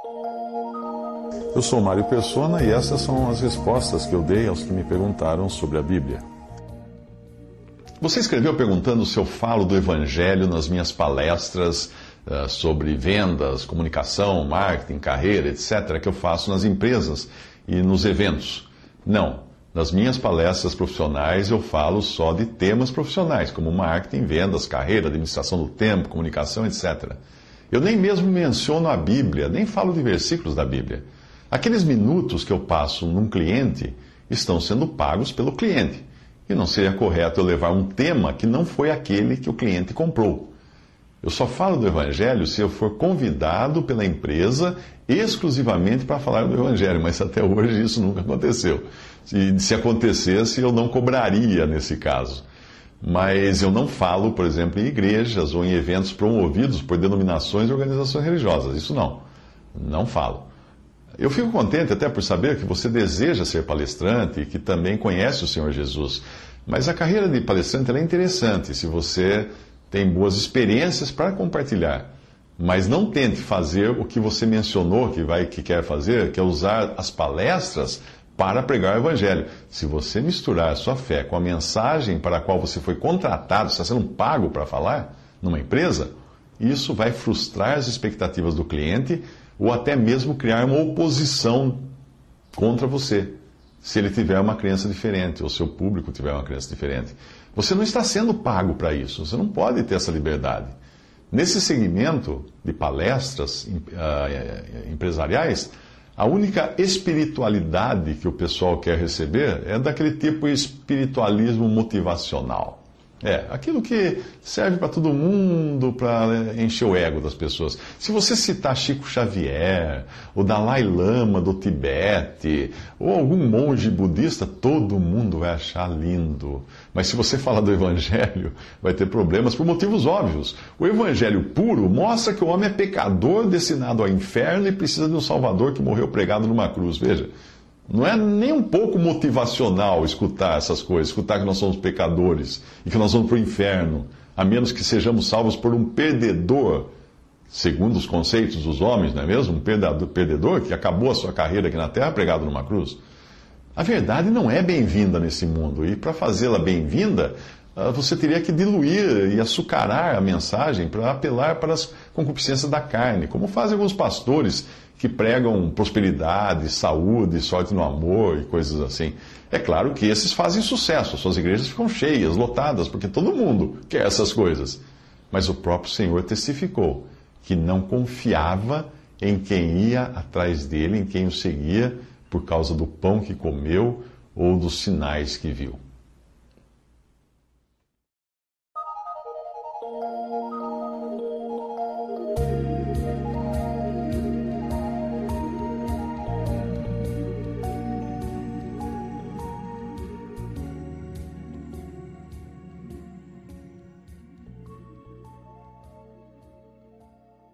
Eu sou Mário Persona e essas são as respostas que eu dei aos que me perguntaram sobre a Bíblia. Você escreveu perguntando se eu falo do Evangelho nas minhas palestras sobre vendas, comunicação, marketing, carreira, etc., que eu faço nas empresas e nos eventos. Não. Nas minhas palestras profissionais eu falo só de temas profissionais, como marketing, vendas, carreira, administração do tempo, comunicação, etc. Eu nem mesmo menciono a Bíblia, nem falo de versículos da Bíblia. Aqueles minutos que eu passo num cliente estão sendo pagos pelo cliente. E não seria correto eu levar um tema que não foi aquele que o cliente comprou. Eu só falo do Evangelho se eu for convidado pela empresa exclusivamente para falar do Evangelho, mas até hoje isso nunca aconteceu. Se acontecesse, eu não cobraria nesse caso. Mas eu não falo, por exemplo, em igrejas ou em eventos promovidos por denominações e organizações religiosas. Isso não falo. Eu fico contente até por saber que você deseja ser palestrante e que também conhece o Senhor Jesus. Mas a carreira de palestrante é interessante se você tem boas experiências para compartilhar. Mas não tente fazer o que você mencionou que quer fazer, que é usar as palestras para pregar o Evangelho. Se você misturar a sua fé com a mensagem para a qual você foi contratado, está sendo pago para falar numa empresa, isso vai frustrar as expectativas do cliente ou até mesmo criar uma oposição contra você, se ele tiver uma crença diferente, ou seu público tiver uma crença diferente. Você não está sendo pago para isso, você não pode ter essa liberdade. Nesse segmento de palestras empresariais, a única espiritualidade que o pessoal quer receber é daquele tipo de espiritualismo motivacional. Aquilo que serve para todo mundo, para encher o ego das pessoas. Se você citar Chico Xavier, o Dalai Lama do Tibete, ou algum monge budista, todo mundo vai achar lindo. Mas se você falar do Evangelho, vai ter problemas por motivos óbvios. O Evangelho puro mostra que o homem é pecador, destinado ao inferno e precisa de um Salvador que morreu pregado numa cruz. Veja. Não é nem um pouco motivacional escutar essas coisas, escutar que nós somos pecadores e que nós vamos para o inferno, a menos que sejamos salvos por um perdedor, segundo os conceitos dos homens, não é mesmo? Um perdedor que acabou a sua carreira aqui na Terra pregado numa cruz. A verdade não é bem-vinda nesse mundo, e para fazê-la bem-vinda, você teria que diluir e açucarar a mensagem para apelar para as concupiscências da carne, como fazem alguns pastores que pregam prosperidade, saúde, sorte no amor e coisas assim. É claro que esses fazem sucesso, suas igrejas ficam cheias, lotadas, porque todo mundo quer essas coisas. Mas o próprio Senhor testificou que não confiava em quem ia atrás dele, em quem o seguia, por causa do pão que comeu ou dos sinais que viu.